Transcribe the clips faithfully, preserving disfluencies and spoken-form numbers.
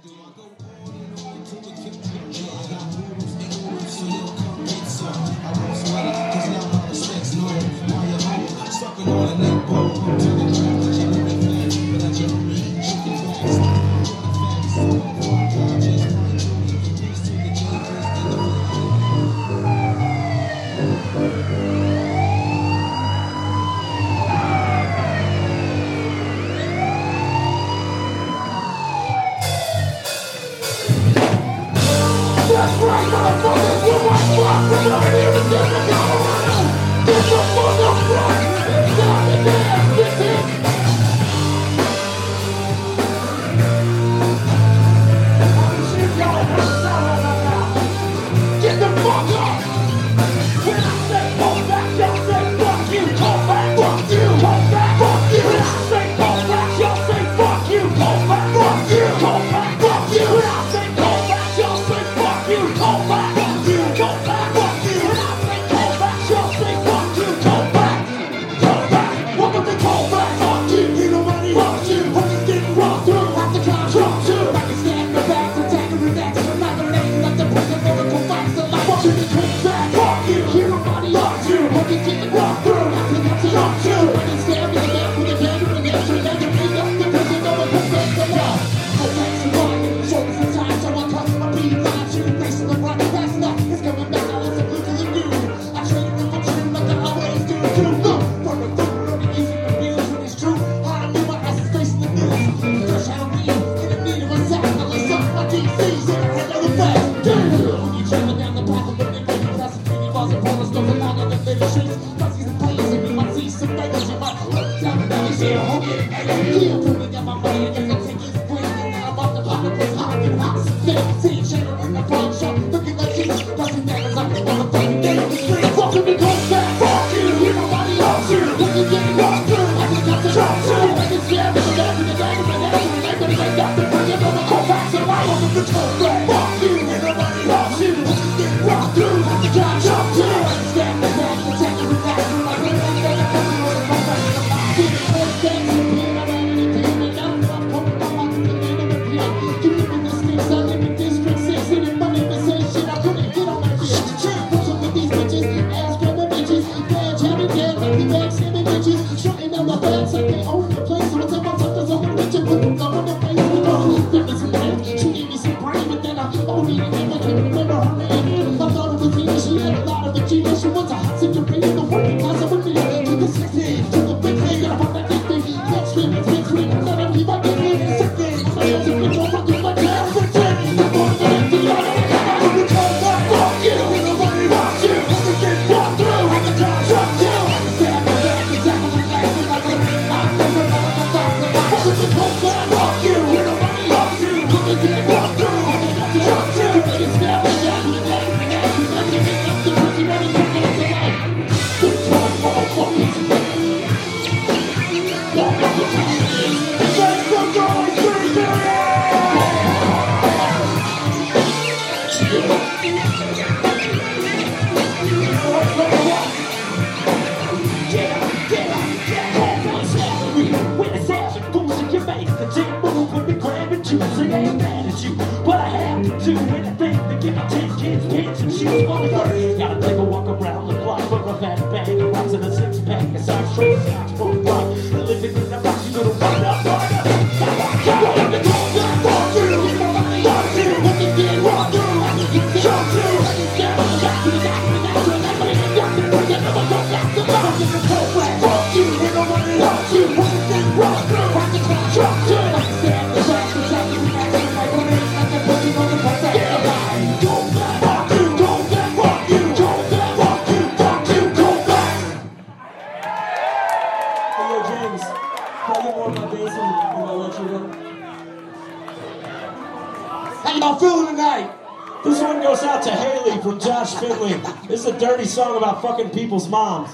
Song about fucking people's moms.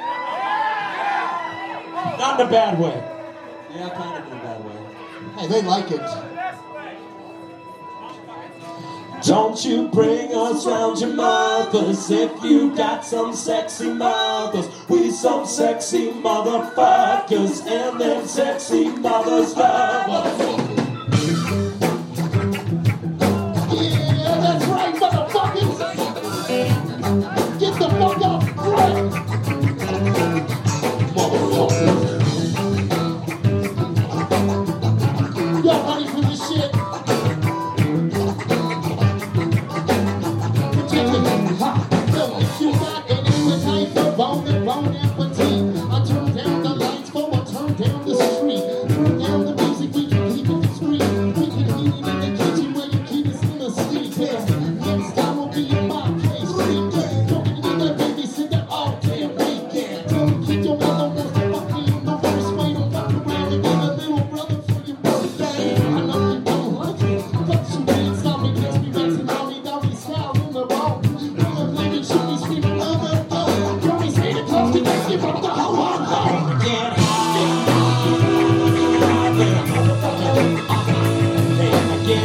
Not in a bad way. Yeah, kind of in a bad way. Hey, they like it. Don't you bring us round your mothers if you got some sexy mothers. We some sexy motherfuckers and them sexy mothers love us.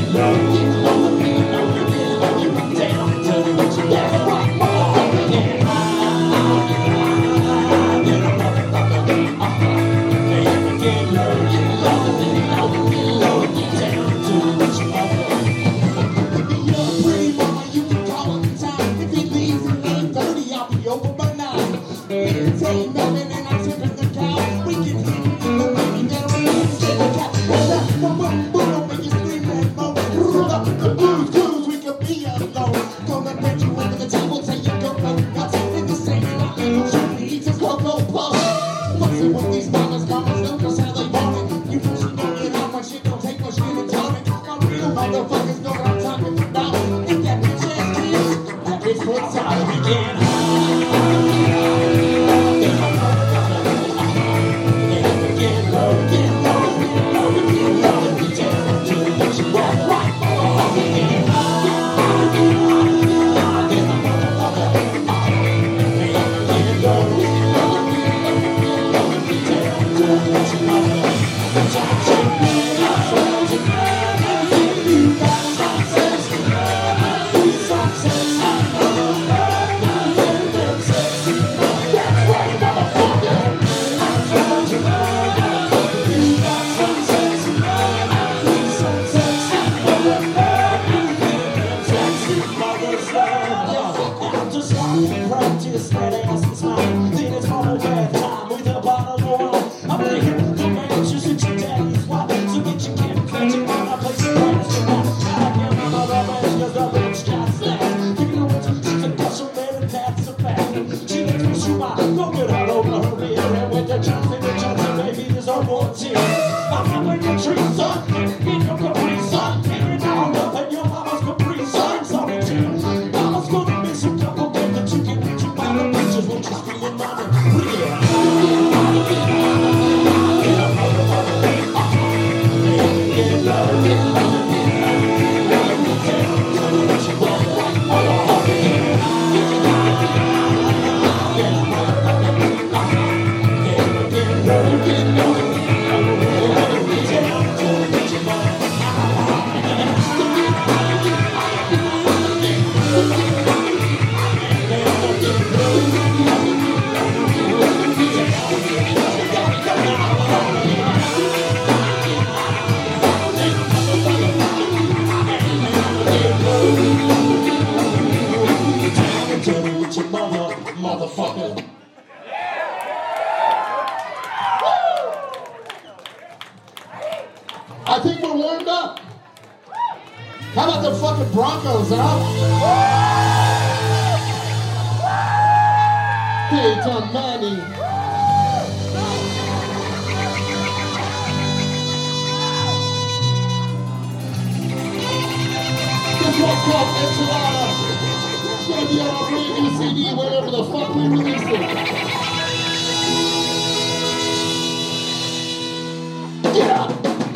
I think we're warmed up. How about the fucking Broncos, huh? Peyton Manning. This one's called Enchilada. It's gonna be on our brand new C D wherever the fuck we release it. Yeah.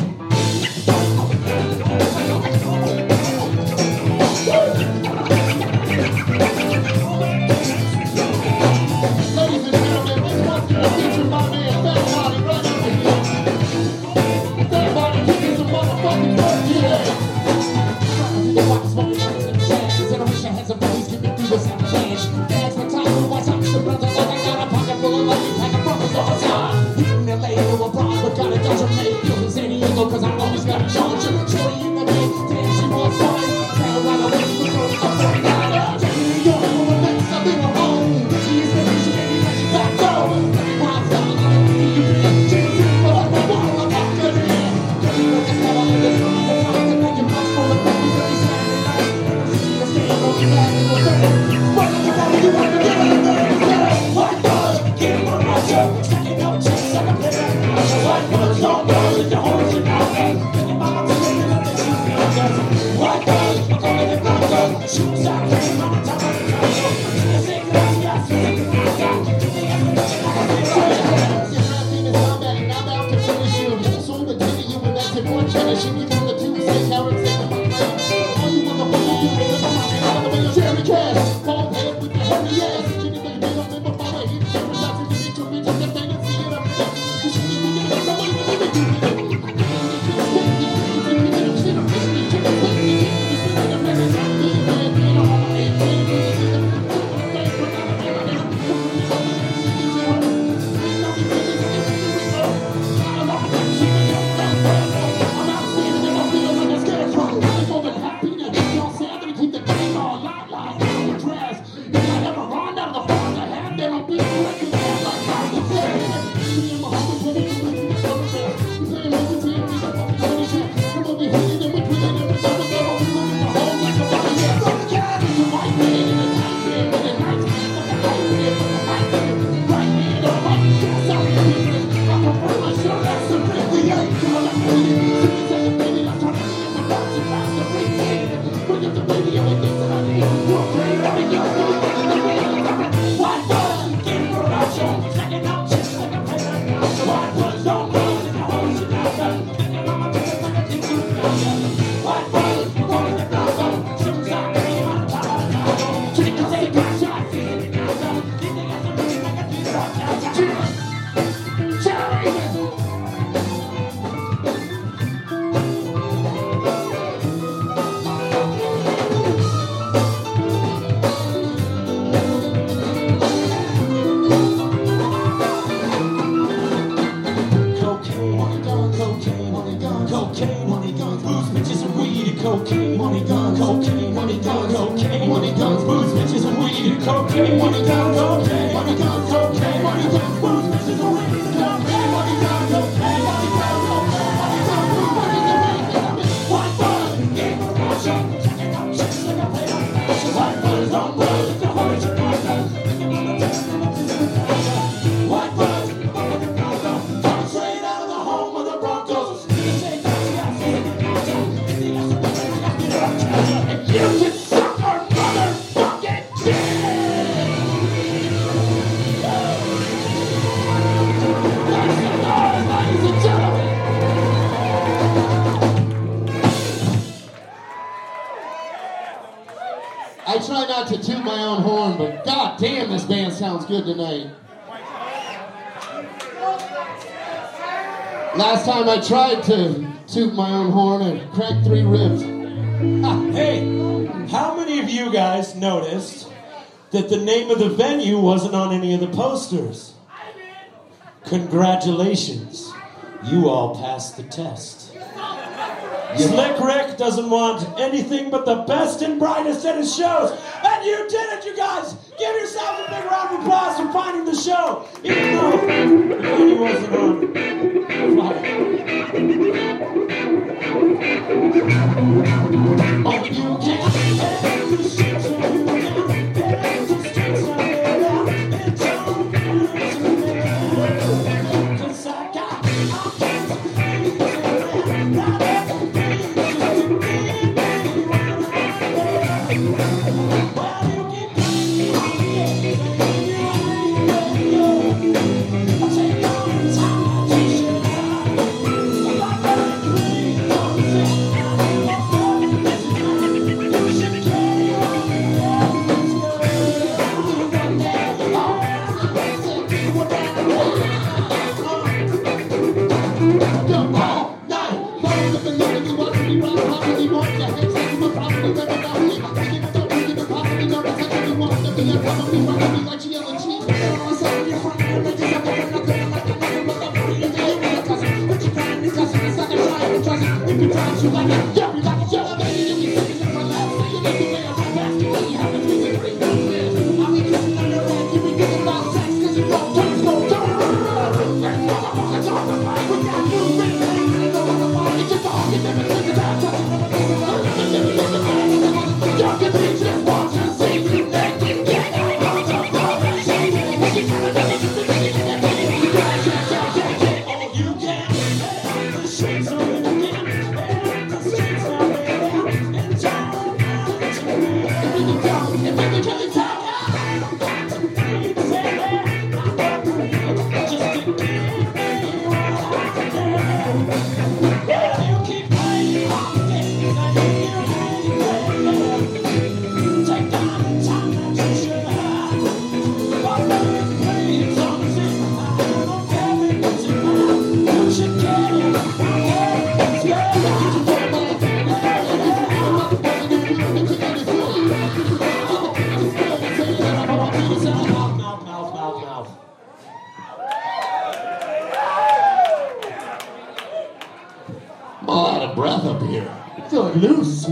Ladies and gentlemen, this one's gonna feature my man Fat Body right over here. Fat Body kicking some motherfucking work today. The box smoking shit in the jazz, and I wish I had some buddies get me through this on cash. Dance my time with my top, the brother like I got a pocket full of money, pack of brothers all the time. Hitting L A or abroad, but gotta dodge a play. Feel in San Diego, cause I'm always got a charge. Shorty in the bed, damn, she was fine. Tell right away, we're going up for the night. New York, for the next, I've been home. She is the bitch, baby, let you back go. Pop star, I don't need you, bitch. She's in for like my wall, I'm not good at it. Girl, you know just how I live this life. The time to make your punch for the baby, every Saturday night. The stand on your back, and we'll turn it. What you want, you want to get it, get it, get it. White boys, get him on my show. Stacking up chicks like a player. White boys, long boys, and your horse and all that. Thinking about my team, and I think she's been on that. White boys, I'm calling it Bronco. Shoes out, came on the top of the Congo. She's a gracias, she's a gracias. Give me everything I can get on it. Your rap team is combat, and I'm out to finish you. So the day you and that's it, one finishing you from the Tuesday, carrots, and the Monday. All you motherfuckers do is live on my hand, by the way, you're Jerry Cash. Bald head with the hairy ass. Jimmy, baby, they don't live above my head. Camera shots and you get your bitch, and they don't see it up there. You should be thinking about somebody that they do it. cocaine, money, guns, cocaine, money, guns, cocaine, money, guns, booze, bitches, and weed, and cocaine, money, guns, cocaine, money, guns, cocaine, money, guns, booze, bitches, and weed, and cocaine, money, guns, cocaine, money, guns, cocaine, money, guns, booze, bitches, and weed, and cocaine. White blood, game of motion, checking out chicks like a play on fashion. White blood is on blood, it's the whole shit like that. White blood, coming straight out of the home of the Broncos. And you can suck our motherfucking dick! That's the noise, ladies and gentlemen! I try not to toot my own horn, but god damn, this band sounds good tonight. Last time I tried to toot my own horn and cracked three ribs. Hey, how many of you guys noticed that the name of the venue wasn't on any of the posters? Congratulations, you all passed the test. Slick Rick doesn't want anything but the best and brightest at his shows, and you did it, you guys! Give yourself a big round of applause for finding the show, even though the venue wasn't on fire. Oh, you can't have the shit so you can have the streets of it out and don't lose it. Cause I got all kinds of things in there. Not everything is just a thing, baby, when I'm there. Well, you keep playing on the edge, and you ain't ready, yo. I take all the time to shit out. Like everything comes in. Loose.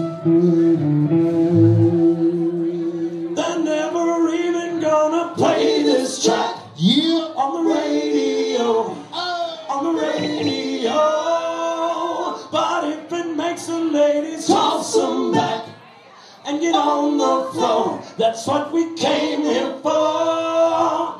They're never even gonna play this track. Yeah, on the radio, oh, on the radio. But if it makes the ladies toss them back and get on the floor, that's what we came here for.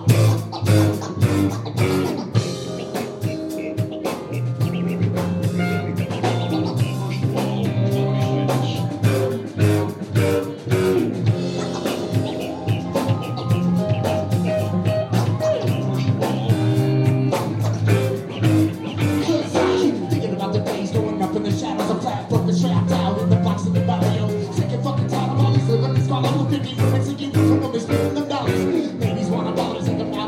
Ladies wanna dollars in the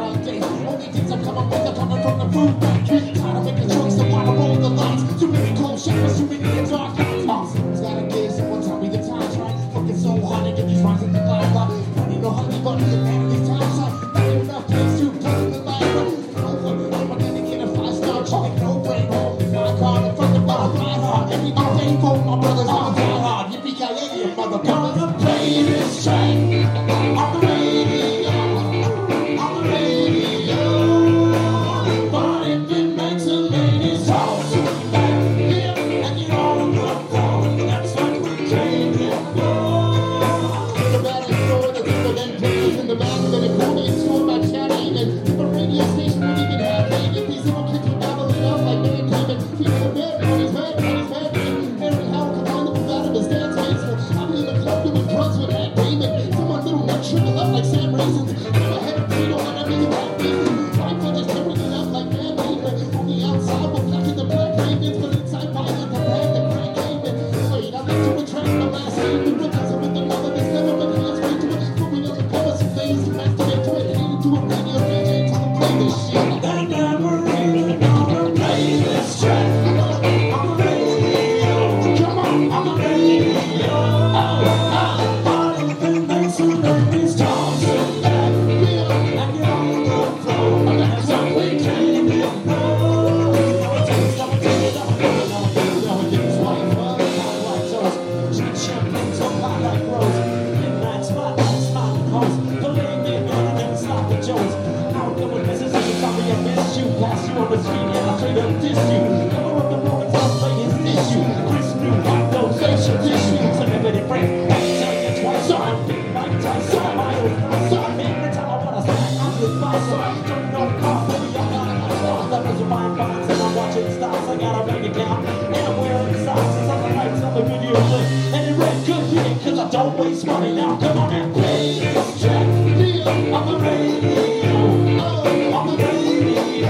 Don't waste money now, come on and play this track. Yeah, on the radio, oh, on the radio.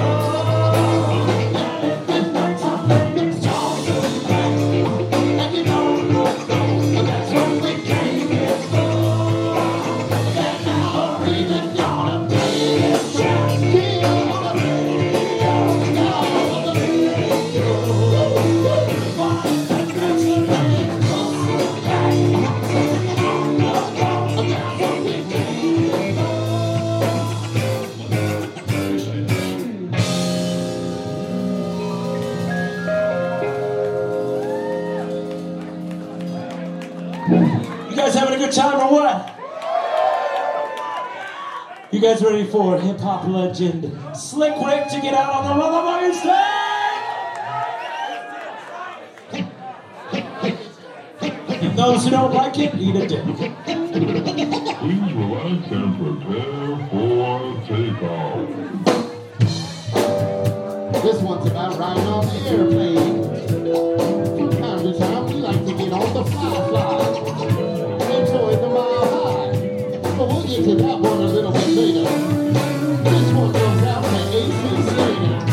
And if it nights I'm making songs of back. And you know, that's what we came here for. And now we're even gonna play this track. Yeah, on the radio, oh, on the radio. Why, that's the name of the back. You guys having a good time or what? You guys ready for hip hop legend Slick Rick to get out on the motherfucking stage? And those who don't like it, eat a dick. Please relax and prepare for takeoff. This one's about riding on the airplane. From time to time, we like to get on the fly fly. Enjoy the mile high. But we'll get to that one a little bit later. This one goes out to A C Slater.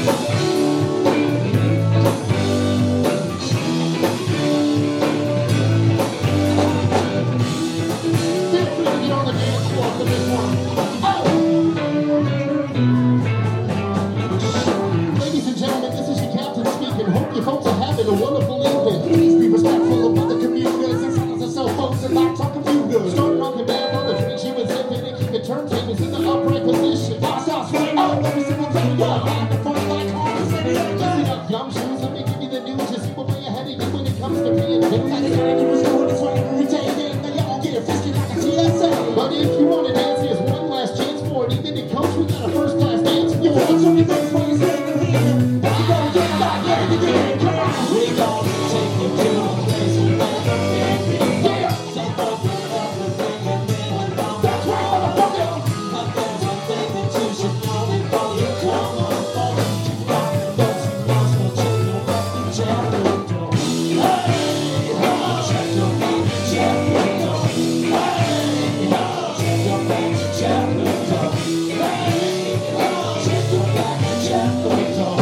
Feel free to get on the dance floor for this one. You folks are having a wonderful evening. Please be respectful of other commuters and sounds of cell phones and laptop computers. Start rocking band on the drinks you and sipping and keep the turntables in the upright position. Five stars right out every single day. Yeah, ride the front like on the city. Listen up, gumshoes, let me give you the news. You see what way ahead of you when it comes to paying bills. I decided you was doing this right every day. Then they all get frisky like a T S A. But if you want to dance, here's one last chance for it. Even in coach, we got a first class dance. You want some of things while you're standing here. But you don't get back, yeah, you get it. We gonna take you to a place we've never been before. Take over everything and then we're gonna That's right, motherfucker. but there's one thing that you should know before you come on board. You got the best you must go check your fucking chapter door. Hey, ho, check your fucking chapter door. Hey, ho, check your fucking chapter door. Hey, ho, check your fucking chapter door.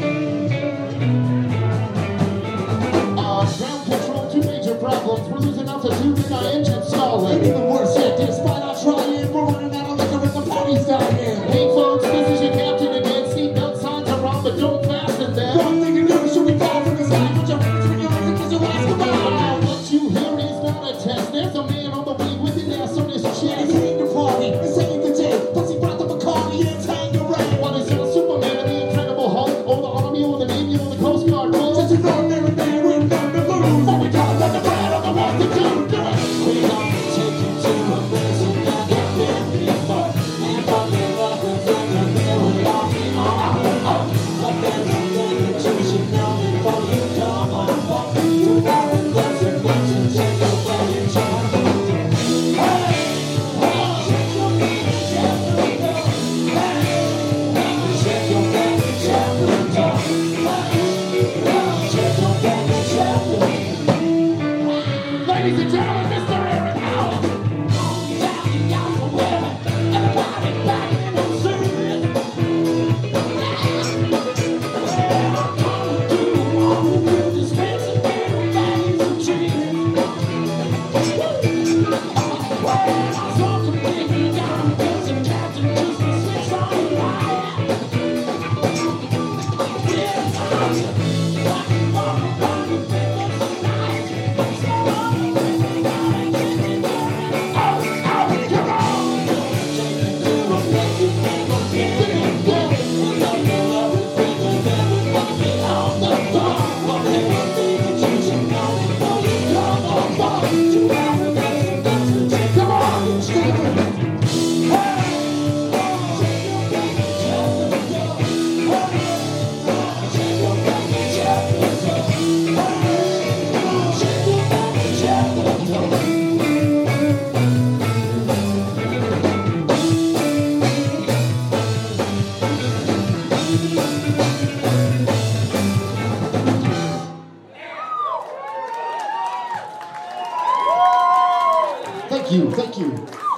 Ground control, two major problems. We're losing altitude and our engine's stalling. Even worse yet, despite our trying, we're running out of liquor and the party's dying. Hey folks, this is your captain again. Seatbelt signs are on, but don't fasten them. One thing you do is should we fall from the sky? Put your hands in your eyes because your last goodbye. What you hear is not a test. There's a man on the way with an ass on his chest. This ain't the party, this ain't the day. Plus he brought the Bacardi and Tanqueray. What is it, a Superman of the Incredible Hulk? Or the Army or the Navy or the Coast Guard? Just an ordinary man with nothing to lose. So we talk like the brand on the one to do. Do it. We gonna take you to a place you've never been before. And from the love and from the there will all be on. But there's one thing that you should know before you come on board. You got the best and best and Ladies and gentlemen, Mister Aaron Howell. Thank you, thank you.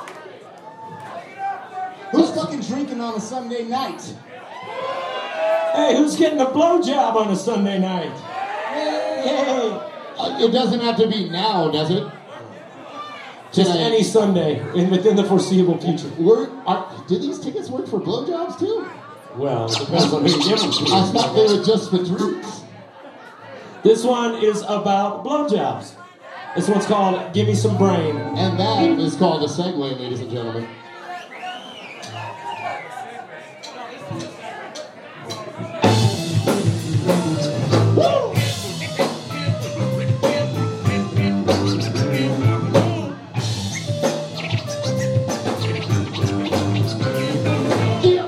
Who's fucking drinking on a Sunday night? Hey, who's getting a blowjob on a Sunday night? Yay! Uh, it doesn't have to be now, does it? Just Tonight. any Sunday in, within the foreseeable future. Work, are, do these tickets work for blowjobs too? Well, it depends on who you give them to. I thought they were just for drinks. This one is about blowjobs. This one's called Give Me Some Brain. And that is called a segue, ladies and gentlemen. Woo! Yeah.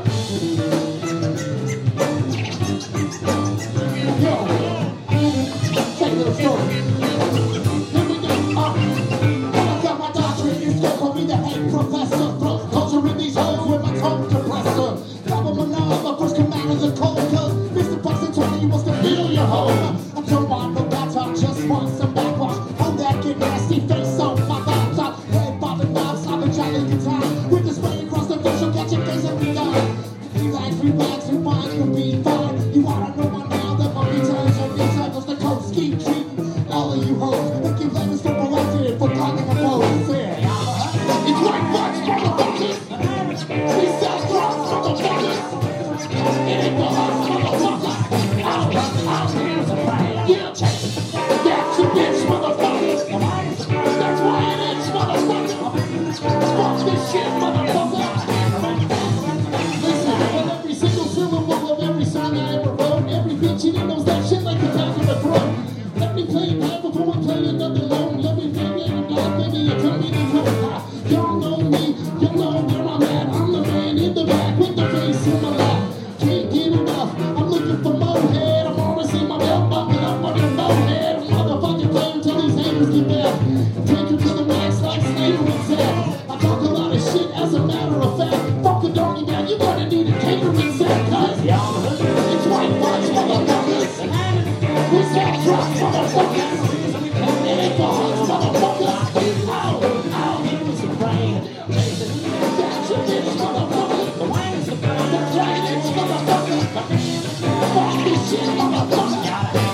Yo, take a little story. Here we go. Uh, when I got my doctorate, it's gonna call me the head professor. Throw culture in these holes with my cold depressor. Double my love, my first command is a cold cuz Mister Buxton told me he wants to feel your home. I don't want no bad talk, just want some backwash. On that get nasty face on my laptop. Head bobbing knobs, I've been trying to time. With the spray across the face, you'll get your face every time. Relax, relax, and wine, you'll be fine. You wanna know my now that my returns are these cycles, the coast keep treating all of you hoes. Make you let me step elected for talking about it. It's white butts, motherfuckers. We sell drugs, motherfuckers. It ain't for us, motherfuckers. Ow, ow, yeah, that's your bitch, motherfuckers. That's why it is, motherfuckers. Fuck this shit, motherfucker. Listen, on every single syllable of every song I ever wrote, every bitch in it knows that shit like the back of the throat. Let me play it back before I play another loan. Let me play it in God, baby, you tell me to go. Y'all know me, you know where I'm at. I'm the man in the back with the face in my lap. Can't get enough, I'm looking for more head. I'm always in my belt buckle up on your forehead. Motherfucking play until these haters get mad. Take you to the max like Slater and Zed. I talk a lot of shit as a matter of fact. Fuck a doggy man, you gonna need a catering set. Cause it's white butts, motherfuckers. We sell drugs, motherfuckers. It ain't for us, motherfuckers. Ow, ow, give me some brain. That's your bitch, motherfucker. That's right, it's motherfucker. Fuck this shit, motherfucker.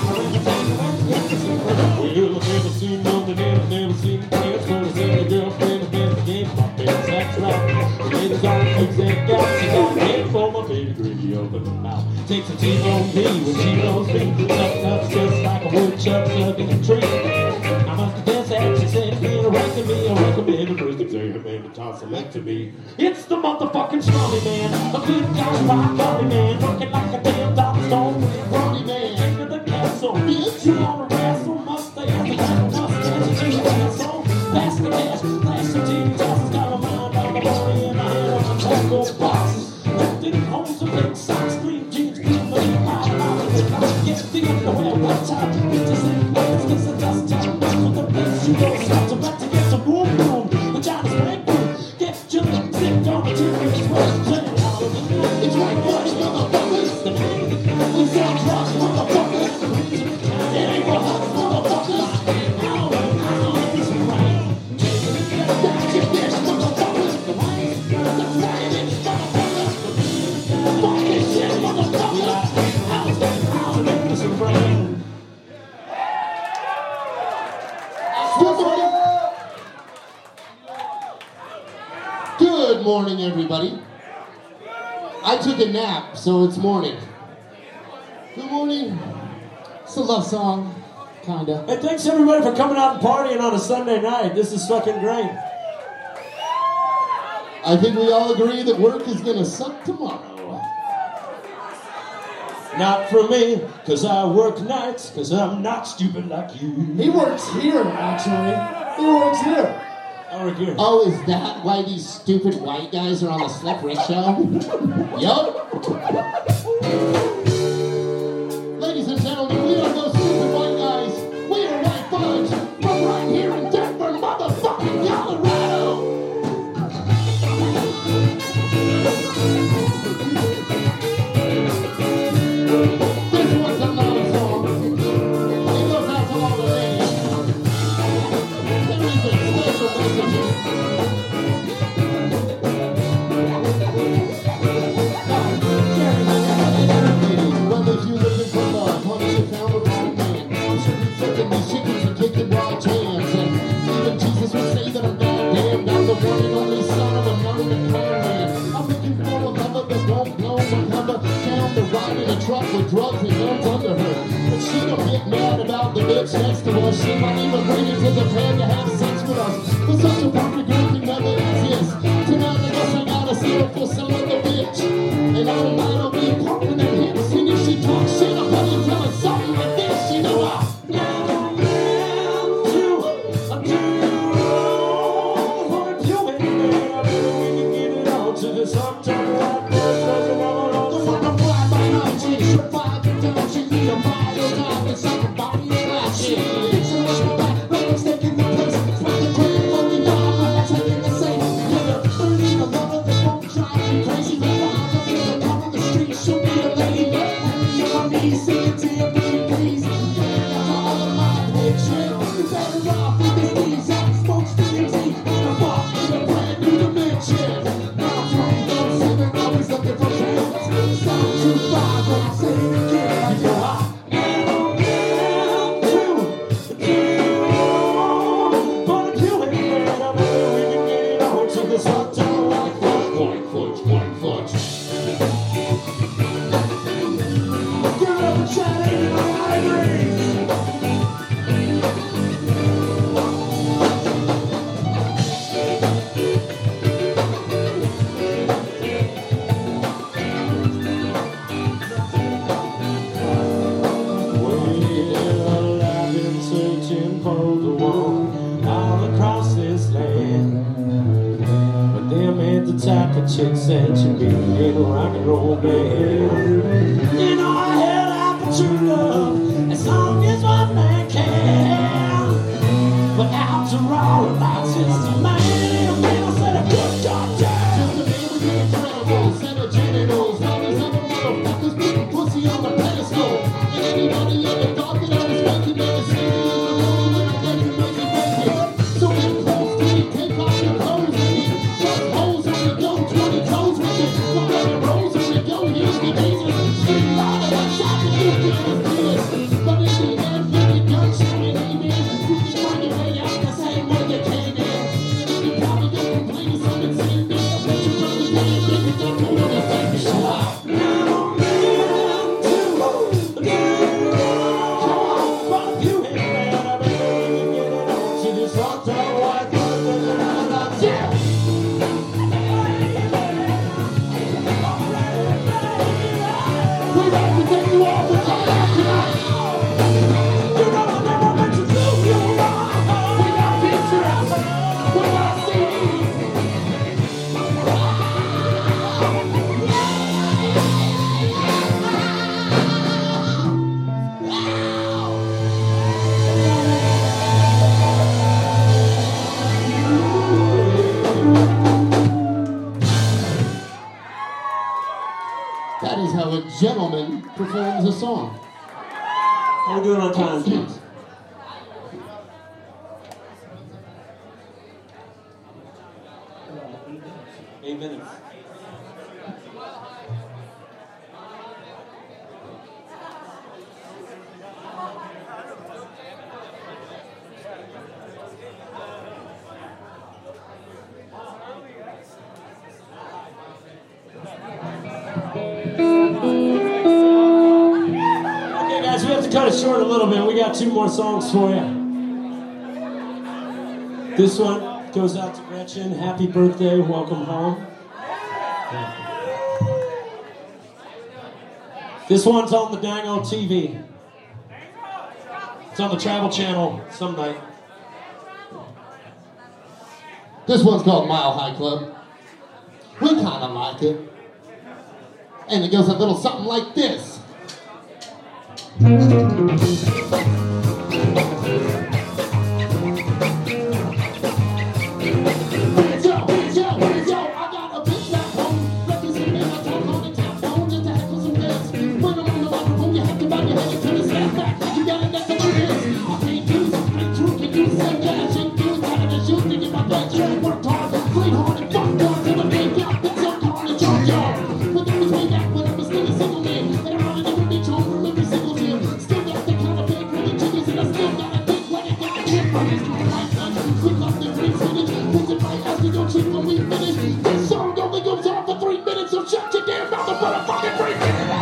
Well, I've never seen no one, I've never seen a dance for a single girlfriend, I've been the game, my face, that's right. The ladies on the kids that got, she got a head for my baby, greedy open her mouth. Takes a T-bone me when she knows me, up, up, just like a woodchuck stuck in a tree. I must confess that she said, being a right to me, I recommend a first exam and tonsillectomy. It's the motherfucking Strawny Man, a good guy, rock, Strawny Man, looking like a damn dog stone, Strawny Man, into the castle, bitch, you wanna wrestle, mustache, the kind of mustache, she's an asshole, pass the cash, flash some titty tosses, got my mind on the money and my head on the tackle box, lifted home some big socks, green jeans, green money, high dollars, I get the underwear, one time, bitches and legs, kiss the dust down, with the bitch, you go start about to get some boom boom, vagina's bang boom, get your lips zipped on the tip, it's worth It's white butts, motherfuckers. We sell drugs, motherfuckers. It ain't for us, motherfuckers. Ow, ow, Good morning, everybody. I took a nap, so it's morning. Good morning. It's a love song, kinda. Hey, thanks everybody for coming out and partying on a Sunday night. This is fucking great. I think we all agree that work is gonna suck tomorrow. Not for me, cause I work nights, cause I'm not stupid like you. He works here, actually. He works here. I work here. Oh, is that why these stupid white guys are on the Slip Rick show? Yup. Ladies and gentlemen, we are those stupid white guys. We are White Fudge from right here in Denver, motherfucking Colorado. This was a love song. It goes out to all the ladies. There is a special message here. Well, if you looking for love, honey, you found the wrong man. You should be flipping these chickens and kicking raw jams. And even Jesus would say that I'm goddamn. I'm the one and only son of a mountain man. I'm looking for a lover that won't blow my cover down the ride in a truck with drugs and guns under her. But she don't get mad about the bitch next to us. She might even bring it to the bed to have sex with us. But such a perfect girl can never exist. Tonight I guess I gotta settle for some other bitch. And all night I'll be pumping her hips. And if she talks shit, I'll probably tell her something like this. You know I chicks that you be in a rock and roll band. You know I held out for true love as long as one man can. But after all, life's just a man. And I said a good goddamn. just a man with incredible set of genitals. All these other motherfuckers putting pussy on the pedestal. And anybody ever thought that I was making that city in the room when I'm making crazy crazy? So get close to me, take off your clothes and me. Just hoes on the go, twenty toes with it. Look at the rose on the go, here's the Jesus. Street light of a shot that you feel is this. But in the end, when you're done showing amen, you can find your way out the same way you came in. And then you probably get complaining some insane bitch. But you really can't get it done, don't wanna take me show out. That is how a gentleman performs a song. How we doing on time, please? Eight minutes. it short a little bit. We got two more songs for you. This one goes out to Gretchen. Happy birthday. Welcome home. This one's on the Dango T V. It's on the Travel Channel some night. This one's called Mile High Club. We kind of like it. And it goes a little something like this. This song only goes on for three minutes, so shut your damn mouth and put a fucking break in it.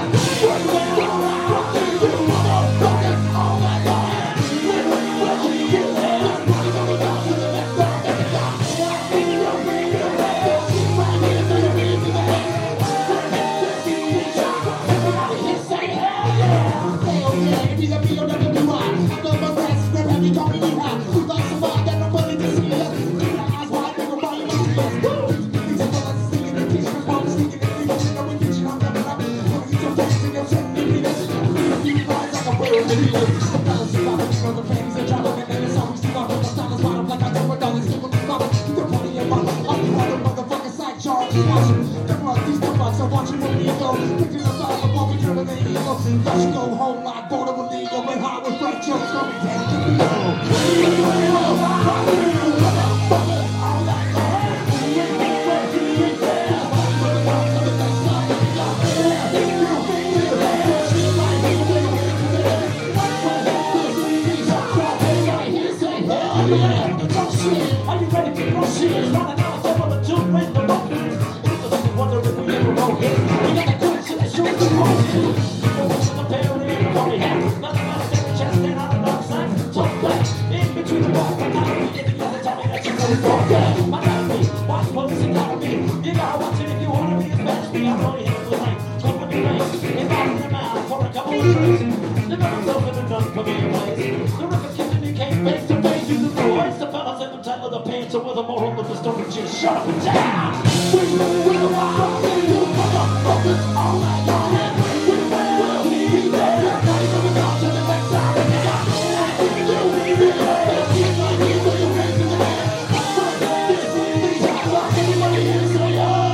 Let's go home like border with legal and high with Frank Jones coming Are you ready to go see us? Running out of time on the two with the bumpers. It's the second wonder if we ever go here. We got the goods to the shoes to roll. People want the parody and the party hat. Nothing else than the chest and on the dark side. So flat, in between the walls. I'm not really getting you to tell me that you're ready for that. My gotta be, watch police and gotta be. You gotta watch it if you wanna be as bad as me. I'm only here for the night. Come with me, man. If I'm in the mouth for a couple of drinks. The girls open and done for me in ways. The river kitchen you came face to face. You the boys, the fellas in the title of the pants. So with a moral of the story, just shut up and down. We will rock you, motherfuckers, all night long. We will be there. Everybody coming down to the next side. And you got you will be there. Keep my hands with your hands in the air. This is the time rock. Everybody here say, oh.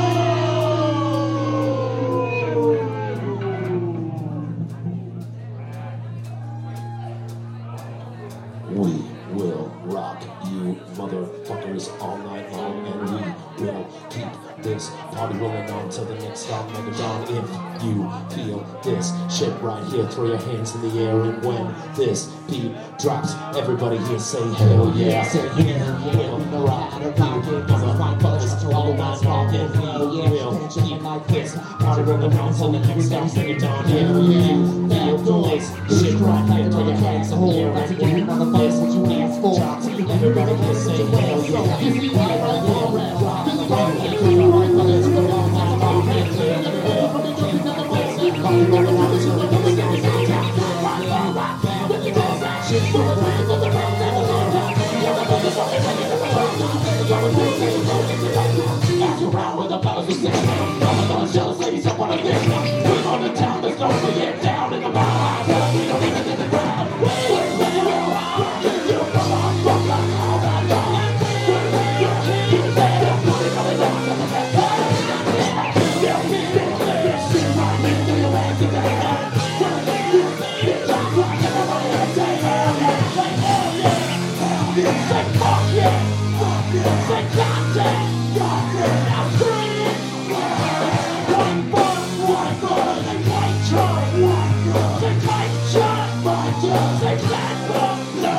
We will rock you motherfuckers all night long, and we will keep this party rolling on till the next stop, Mega Dawn. If you feel this shit right here, throw your hands in the air, and when this beat drops, everybody here say hell yeah. Say yeah, we'll rock you motherfuckers all night long, and we will keep this party rolling on till the next stop, Mega Dawn. If you feel this shit right here, throw your hands in the air, and when this beat drops, everybody here say hell yeah. If you rock around with the fellas who say, I'm gonna jealous ladies up on a dick. We're on the town that's going to get down in the mouth. We don't even in the ground. We will rock you, motherfuckers, all night long. We will be there. Everybody coming down to the next side. Yeah, we will be there. Shit right here, throw your hands in the air. It's just like everybody else say, hell yeah, say hell yeah. Hell yeah, say fuck yeah. Fuck yeah, say goddamn. God yeah, now scream. One foot, one foot, say white truck. Say white truck, white truck, say black truck, no.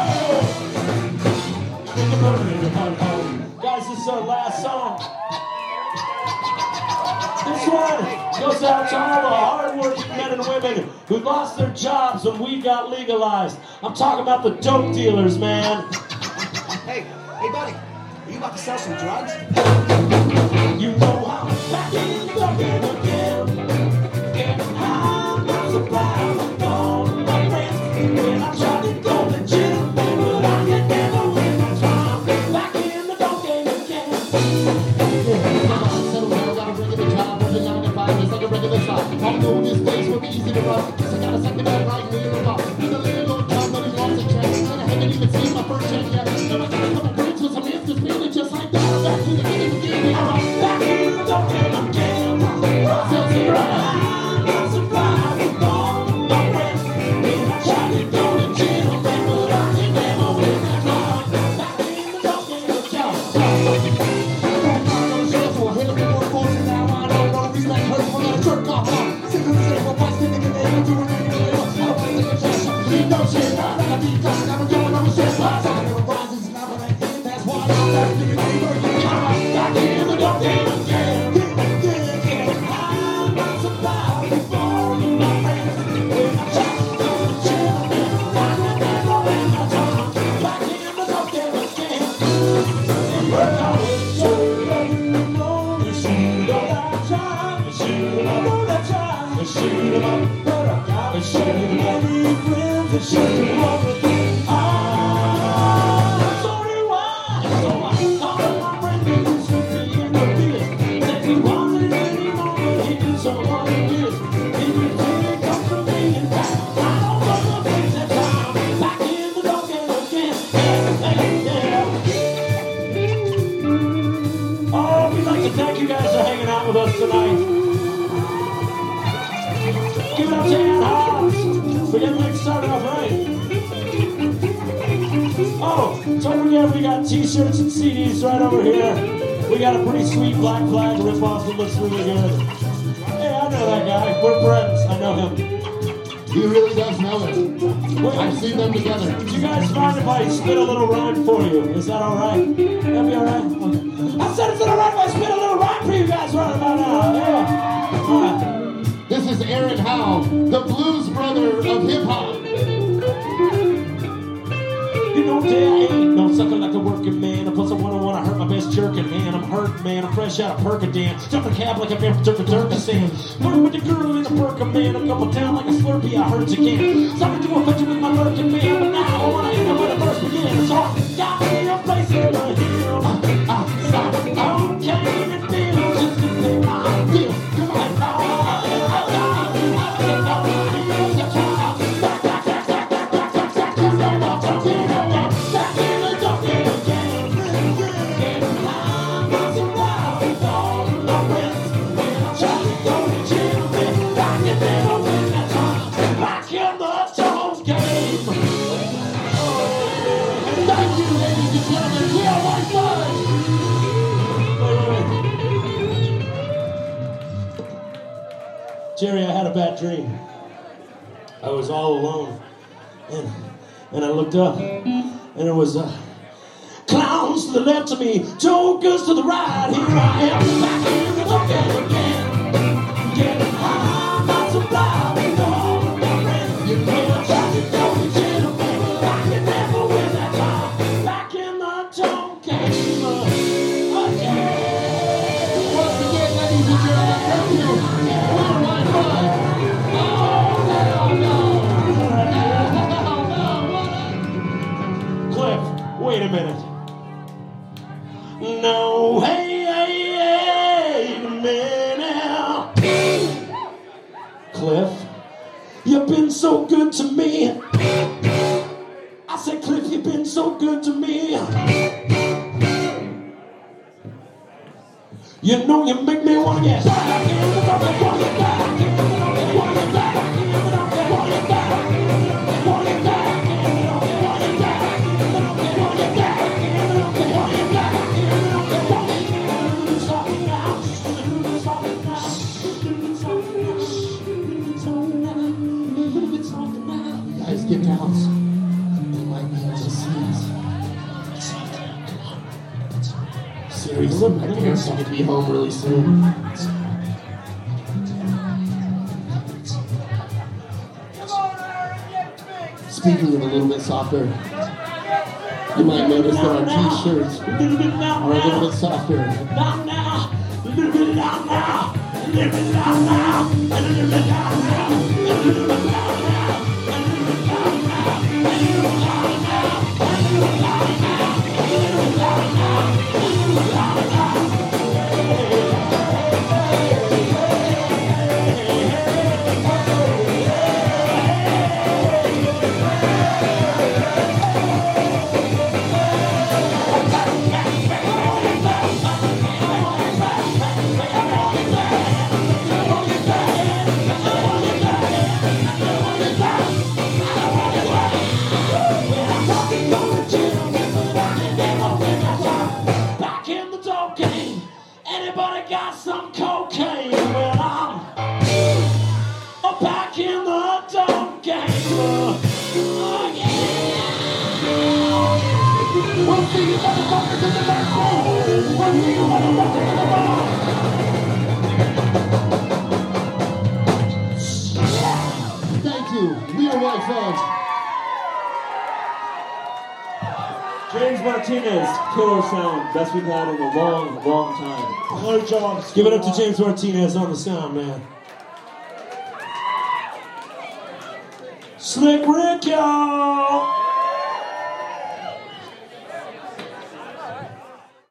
Guys, this is our last song. This one goes out to all the hardworking men and women who lost their jobs when weed got legalized. I'm talking about the dope dealers, man. Hey, hey, buddy, are you about to sell some drugs? You know I'm back in the game again. Getting high, I'm not surprised with all my friends. When I tried to go to gym, but I could never win. That's why I'm back in the dope game again. Settle down, got a regular job, working nine to five, just like a regular shop. All know this place will be easy to run. Guess I got a second hand right in the box. He's a little job, but he lost a check. And I haven't even seen my first check yet. Now I got a couple breaks with some instant feeling just like that. I'm back to the game again. I'm back in the dope game again. Sell some drugs. I'm not surprised with all my friends. When I tried to go to gym, but I could never win. That's why I'm back in the dope game again. Back in the dope game again. I'm not surprised with all my friends. When I tried to go to gym, I could never win. That's why I'm back in the dope game again. Work out with you, you know you shoot up that time, you shoot up that time, you shoot up, but I gotta shoot up any friends, you shoot up with me. Ah, so do I. So I called my friend who used to be in the biz. Said he wasn't anymore, but he did so what he did. He could really come from me and back. I don't know the things that time. Back in the dope game again. Yeah, yeah, yeah. Oh, we'd like to thank you guys for hanging out with us tonight. Give it up to Ann Hobbs for getting things started off right. Oh, don't forget we got t-shirts and C Ds right over here. We got a pretty sweet Black Flag ripoff that looks really good. Hey, I know that guy. We're friends. I know him. He really does know it. I've seen them together. Do you guys mind if I spit a little rhyme for you? Is that all right? That'd be all right? Okay. I said, is it all right if I spit a little rhyme for you guys right about now? Yeah. All right. This is Aaron Howe, the blues brother of hip-hop. You know, Dad, I ain't no sucker like a working man. Plus, I wanna wanna hurt my best jerking hand. I'm hurt, man. I'm fresh out of Percodan. Jumping cab like I've been from Turkestan. Flirting with the girl in a Perka, man. I couple down like a Slurpee. I heard you can. Started to affect you with my lurking man, but now I wanna end up where the first begins. So, got me a place in the hill. Outside, okay, it feels just to think I feel. Come on, Jerry, I had a bad dream. I was all alone, and and I looked up, and it was uh, clowns to the left of me, jokers to the right. Here I am, back in the dope game again, getting high, not surprised with all of my friends. You know I tried to go to jail, but I could never win that time. Back in the dope game again. Once again, ladies and gentlemen, thank you. Cliff, wait a minute. No, hey, hey, hey, a minute. Cliff, you've been so good to me. I said, Cliff, you've been so good to me. You know you make me wanna get back in the dark, wanna get back in the dark, wanna get back in the dark, wanna get back, wanna get back in the dark, wanna get back in the dark, wanna get back in the dark, wanna get back in the dark, wanna do something now, do something now, do something now, do something now, do something now. You guys get down. They might be able to see us. Seriously, my parents are going to be home really soon. Speaking of a little bit softer, you might notice that our t-shirts are a little bit softer. Not now, a little bit loud now, a little bit loud now, a little bit loud now, a little bit loud now, a little bit loud now, a little bit loud now, a little bit loud now, a little bit loud now, a little bit loud now, a little bit loud now. Anybody got some cocaine? Well, I'm, I'm back in the dope game. Oh, yeah. We'll see you motherfuckers in the next room. We'll see you motherfuckers in the bar. Thank you. We are White Fudge. James Martinez, killer sound, best we've had in a long, long time. No jobs. Give it up to James Martinez on the sound, man. Slick Rick, y'all!